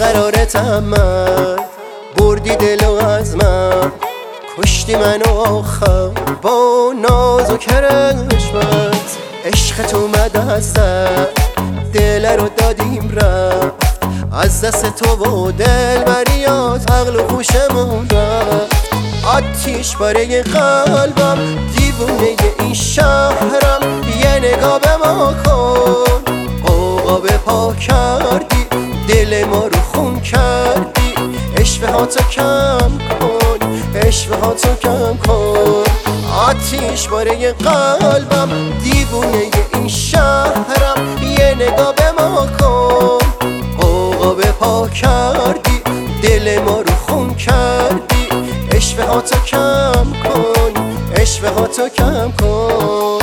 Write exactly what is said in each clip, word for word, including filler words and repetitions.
قرارتم من، بردی دلو از من، کشتی منو آخر با ناز و کرشمت. عشقت اومد از سر، دل رو دادیم رفت، از دست تو و دل بریات عقل و خوشمون رفت. آتیش باره قلبم، دیوونه این شهرم، یه نگاه به ما کن. عقاب پا کردی، دل ما رو خون کردی، اشوه هاتو کم کن، اشوه هاتو کم کن. آتیش باره قلبم، دیوونه این شهرم، یه نگاه به ما کن. عقاب پا کردی، دل ما رو خون کردی، اشوه هاتو کم کن، اشوه هاتو کم کن.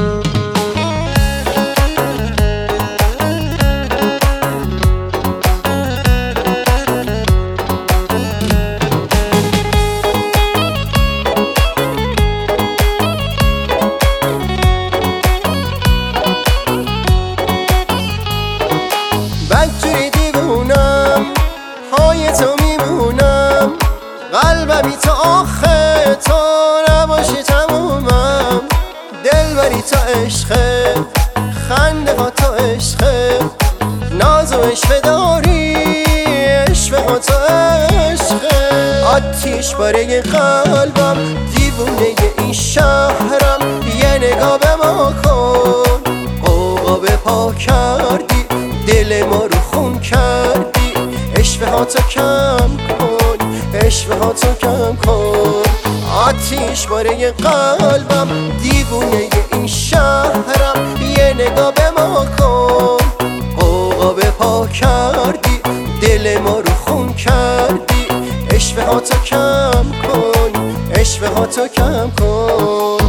بدجوری دیوونم، پای تو میمونم، قلبمی تا آخه تو نباشی تمومم. دلبری تا عشقه، خنده ها تا عشقه، ناز و عشوه داری، عشوه ها تا عشقه. آتیش باره قلبم، دیوونه این شهرم، یه نگاه به ما کن. عقاب پا کردی، دل ما رو خون کردی، اشوه هاتو کم کن، اشوه هاتو کم کن. آتیش باره قلبم، دیوونه این شهرم، یه نگاه به ما کن. عقاب پا کردی، دل ما رو خون کردی، اشوه هاتو کم کن، اشوه هاتو کم کن.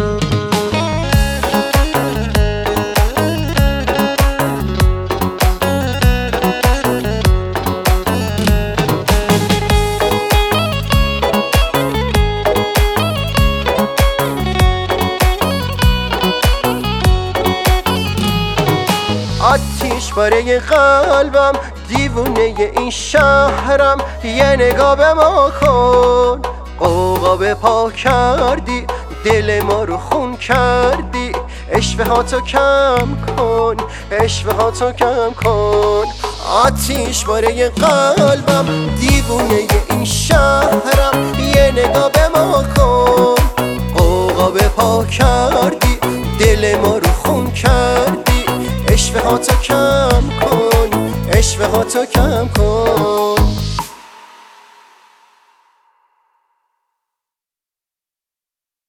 آتیش باره قلبم، دیوونه این شهرم، یه نگاه به ما کن. عقاب پا کردی، دل ما رو خون کردی، اشوه هاتو کم کن، اشوه هاتو کم کن. آتیش باره قلبم، دیوونه این شهرم، یه نگاه به ما کن. عقاب پا کردی، دل ما رو خون کردی، اشوه هاتو کم کن، اشوه هاتو کم کن.